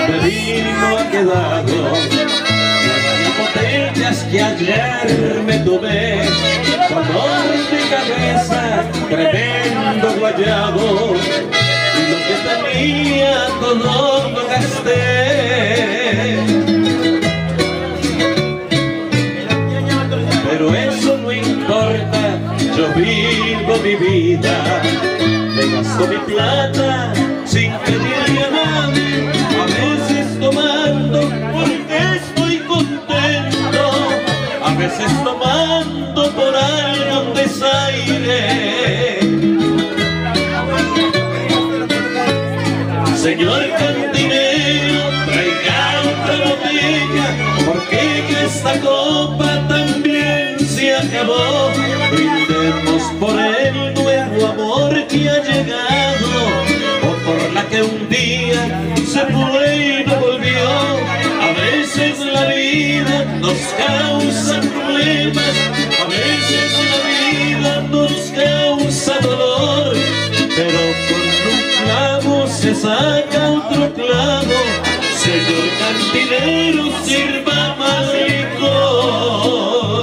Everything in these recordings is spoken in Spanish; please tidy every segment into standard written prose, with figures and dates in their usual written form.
de vino ha quedado. Las botellas que ayer me tomé, color de cabeza, tremendo guayabo, y lo que tenía todo lo gasté. Pero eso no importa, yo vivo mi vida, me gasto mi plata sin pedirle a nadie, a veces tomando porque estoy contento, a veces tomando por algún desaire. Señor cantinero, traiga otra botella, porque esta copa también se acabó. Brindemos por el nuevo amor que ha llegado, o por la que un día se fue y no volvió. A veces la vida nos causa problemas, a veces la vida nos causa dolor, pero con un clavo se saca otro clavo. Señor cantinero, sirva más licor.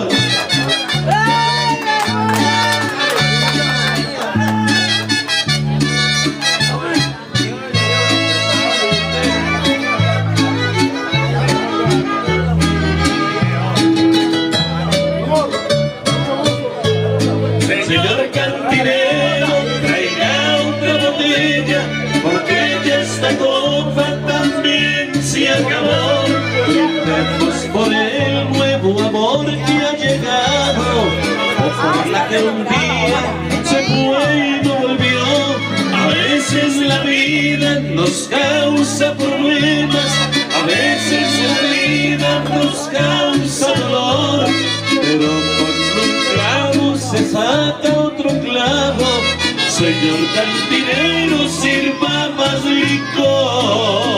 Señor cantinero, traiga otra botella, porque ya esta copa también se acabó. Brindemos por el nuevo amor que ha llegado, o por la que un día se fue y no volvió. A veces la vida nos causa problemas, a veces la vida nos causa dolor, pero con un clavo se saca otro clavo. Señor cantinero, sirva más licor.